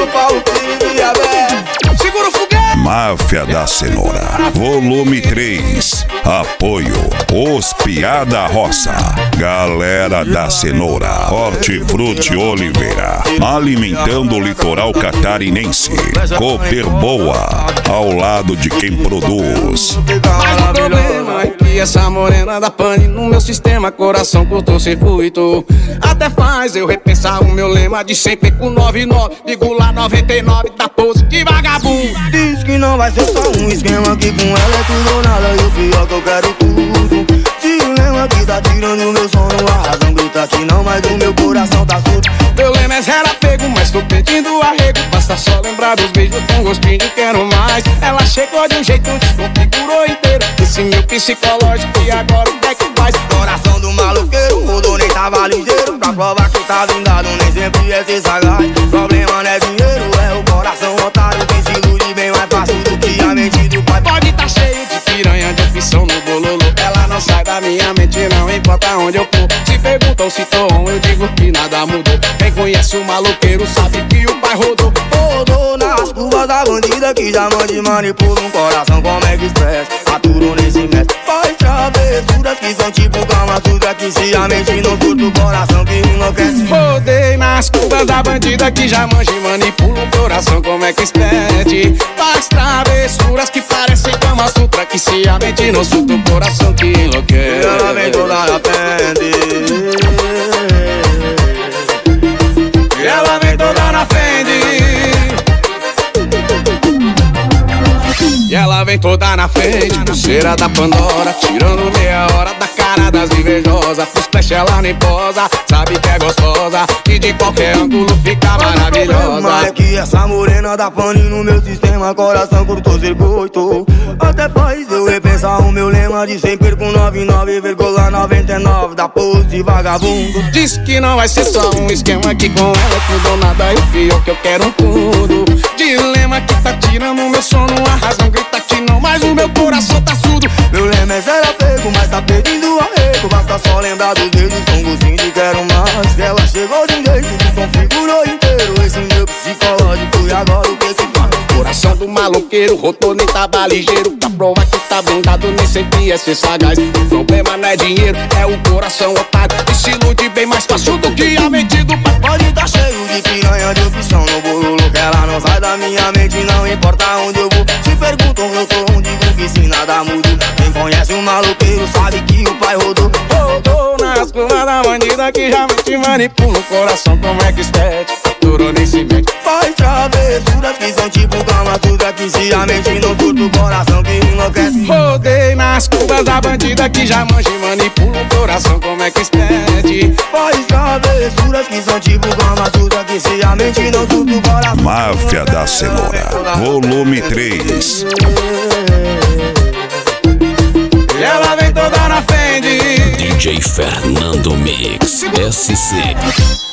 Paulo Freire e Abel. Segura o foguete. Máfia da Cenoura, volume 3. Apoio Os Piada Roça, Galera da Cenoura, Hortifruti Oliveira, alimentando o litoral catarinense. Cooper Boa, ao lado de quem produz. Mas o problema é que essa morena da pane no meu sistema, coração curto-circuito. Até faz eu repensar o meu lema de sempre com 99,99 da pose de vagabundo. Diz que não vai ser só um esquema, que com ela é tudo ou nada, e o pior que eu quero tudo. Se o lema que tá tirando meu sono, a razão grita que não, mas o meu coração tá surdo. Meu lema é zero apego, mas tô pedindo arrego. Basta só lembrar dos beijos com gostinho de quero mais. Ela chegou de um jeito, desconfigurou inteiro esse meu psicológico, e agora o que é que faz? Coração do maloqueiro, rodou nem tava ligeiro. Pra provar que tá blindado, nem sempre é ser sagaz. Problema não é dinheiro, é o coração otário. Tem se ilude bem mais fácil do que a mente do pai. Pode tá cheio de piranha, de opção no bololô. Ela não sai da minha mente, não importa onde eu for. Se perguntam se tô on, eu digo que nada mudou. Quem conhece o maloqueiro sabe que o pai rodou. Rodou nas curvas da bandida que já mande manipula um coração como é que expressa. Aturou nesse mestre, faz travessuras que são tipo Kama Sutra, que se a mente não surta o coração que enlouquece. Rodei nas curvas da bandida que já manja e manipula o coração como é que expede. Faz travessuras que parecem Kama Sutra, que se a mente não surta o coração que enlouquece. Ela vem toda na frente, ela vem toda na frente, e ela vem toda na frente, pulseira da Pandora, tirando meia hora da cara das invejosas. Pros pés ela nem posa, sabe que é gostosa, e de qualquer ângulo fica maravilhosa. Mas é que essa morena da pane no meu sistema, coração curto-circuito. Até faz eu repensar o meu lema de sempre com 99,99 da pose de vagabundo. Diz que não vai ser só um esquema, que com ela tudo ou nada, e o pior que eu quero tudo. Dilema que tá tirando meu sono, a razão grita que não, mas o meu coração tá surdo. Meu lema é zero apego, mas tá pedindo arrego. Basta só lembrar dos dedos com gostinho de quero mais. Ela chegou de um jeito, desconfigurou inteiro esse meu psicológico, e agora o que que faz? Coração do maloqueiro, rodou nem tava ligeiro. Pra provar que tá blindado, nem sempre é ser sagaz. O problema não é dinheiro, é o coração otário, que se ilude bem mais fácil do que a mente do pai. Pode tá cheio de piranha, de opção no bololo, que ela não sai da minha mente, não importa onde eu vou. Se perguntam eu tô onde, digo que se nada muda. Quem conhece o maloqueiro sabe que o pai rodou. Rodou nas curvas da bandida que já te manipula o coração como é que expede. Aturou nem se mete, faz travessuras que são tipo Kama Sutra, que se a mente não surta o coração que enlouquece. rodei nas curvas da bandida que já manja e manipula o coração como é que expede. Faz travessuras que são tipo Kama Sutra, que se a mente não surta o coração. Máfia da Cenoura, volume 3. E ela vem toda na frente. DJ Fernando Mix SC.